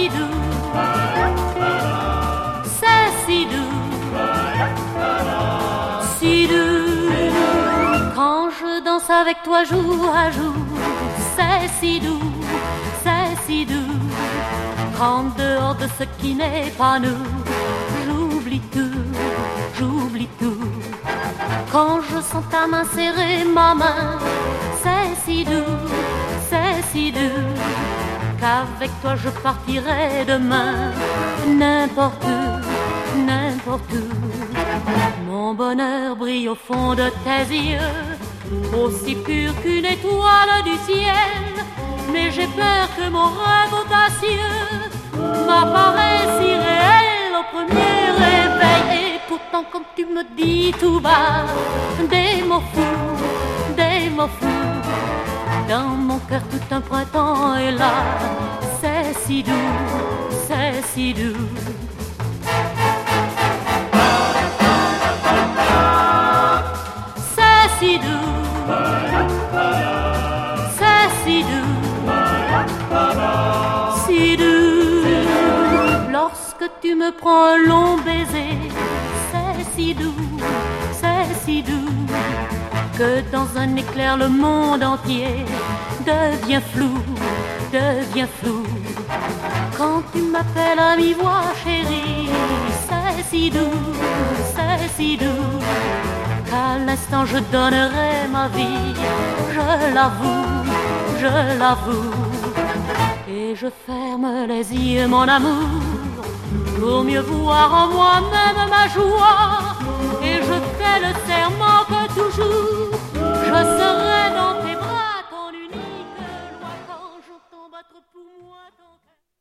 si doux, c'est si doux, si doux. Quand je danse avec toi jour à jour, c'est si doux, c'est si doux. Quand dehors de ce qui n'est pas nous, j'oublie tout, j'oublie tout. Quand je sens ta main serrer ma main, c'est si doux, c'est si doux, qu'avec toi je partirai demain, n'importe où, n'importe où. Mon bonheur brille au fond de tes yeux, aussi pur qu'une étoile du ciel. Mais j'ai peur que mon rêve audacieux m'apparaisse si réel au premier réveil. Et pourtant quand tu me dis tout bas des mots fous, des mots fous, dans mon cœur tout un printemps est là. C'est si doux, c'est si doux. C'est si doux, c'est si doux, si doux. Lorsque tu me prends un long baiser, c'est si doux, c'est si doux, que dans un éclair le monde entier devient flou, devient flou. Quand tu m'appelles à mi-voix chérie, c'est si doux, c'est si doux, qu'à l'instant je donnerai ma vie, je l'avoue, je l'avoue. Et je ferme les yeux mon amour, pour mieux voir en moi-même ma joie. Et je fais le serment que toujours je serai dans tes bras, ton unique loi. Quand j'entends battre pour moi ton cœur.